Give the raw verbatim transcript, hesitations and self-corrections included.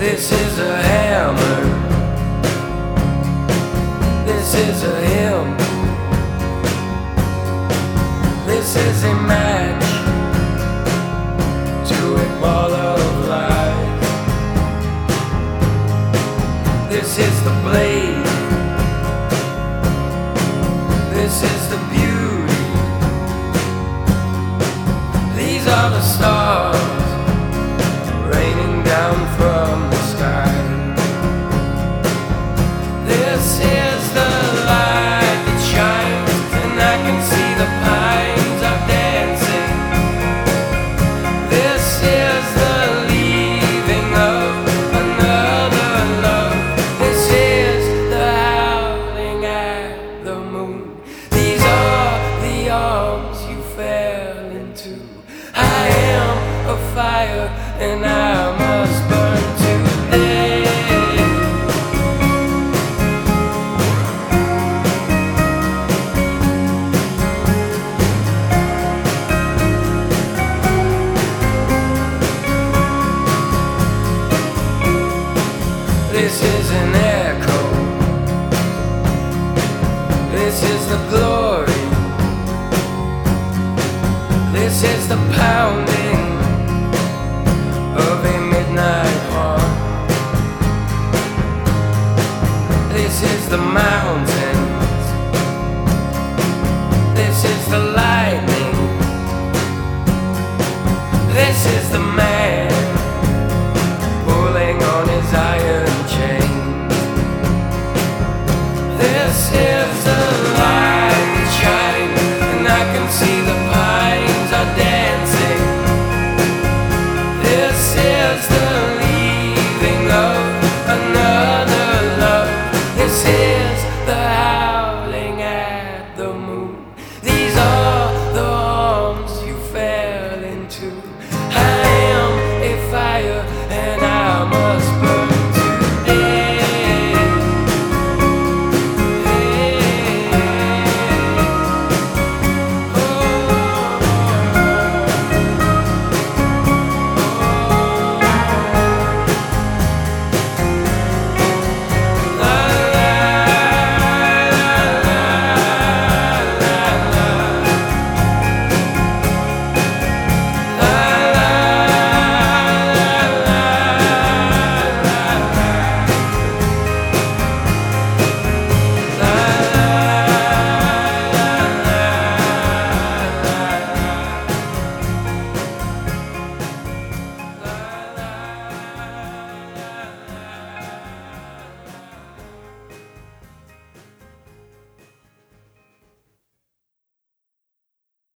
This is a hammer. This is a hymn. This is a match to a ball of light. This is the blade. This is the beauty. These are the stars raining down from the sky. This is the light that shines, and I can see the pines are dancing. This is the leaving of another love. This is the howling at the moon. These are the arms you fell into. I am a fire, and I must burn today. This is an echo. This is the glory. This is the pounding of a midnight heart. This is the mountains. This is the lightning. This is the man.